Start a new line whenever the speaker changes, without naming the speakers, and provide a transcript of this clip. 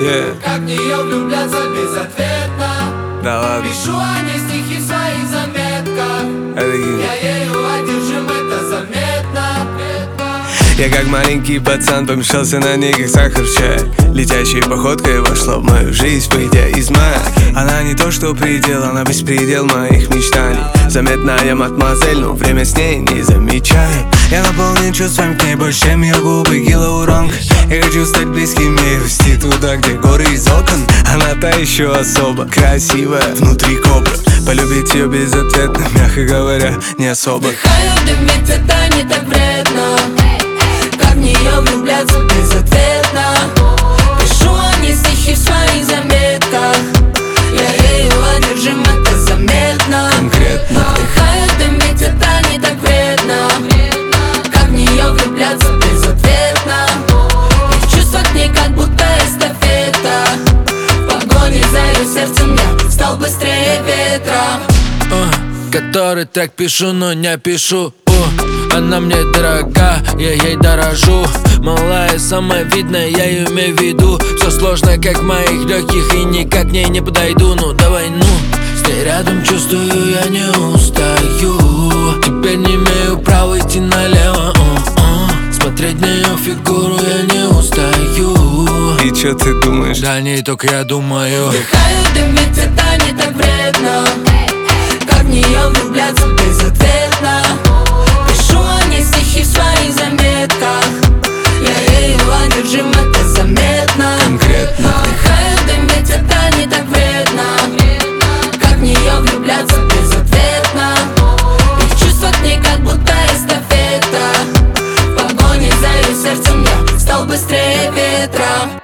Как в нее влюбляться безответно.
Да ладно.
Пишу о ней стихи в своих заметках. Я ею одержим, это заметно.
Я как маленький пацан помешался на ней, как сахар в чае. Летящей походкой вошла в мою жизнь, выйдя из мая. Она не то что предел, она беспредел моих мечтаний. Заметная мадемуазель, но время с ней не замечаю. Я наполнен чувством к ней больше, чем ее губы гиалуронкой. Я хочу стать близким ей, вести туда, где горы из окон. Она та еще особо красивая, внутри кобра. Полюбить ее безответно, мягко говоря, не особо.
Вдыхаю дым, ведь это не так вредно. Как в нее влюбляться безответно. Пишу о ней стихи в своих заметках. Я ею одержим, это заметно.
Конкретно.
Вдыхаю дым, ведь это не так вредно. Как в нее влюбляться безответно. И в чувствах к ней как будто эстафета. В погоне за ее сердцем я стал быстрее ветра.
Который трек пишу, но не пишу. Она мне дорога, я ей дорожу. Малая, самая видная, я ее имею в виду. Все сложно, как в моих легких, и никак к ней не подойду. Ну давай, ну, с ней рядом чувствую, я не устаю. Теперь не имею права идти налево. Смотреть на ее фигуру я не устаю.
И чё ты думаешь?
Да не только я думаю.
Вдыхаю дым, ведь это не так вредно. Как в нее влюбляться безответно. Пишу о ней стихи в своих заметках. Я ею одержим, это заметно.
Конкретно.
Вдыхаю дым, ведь это не так вредно. Как в нее влюбляться безответно. И в чувствах к ней как будто эстафета. В погоне за ее сердцем я стал быстрее ветра.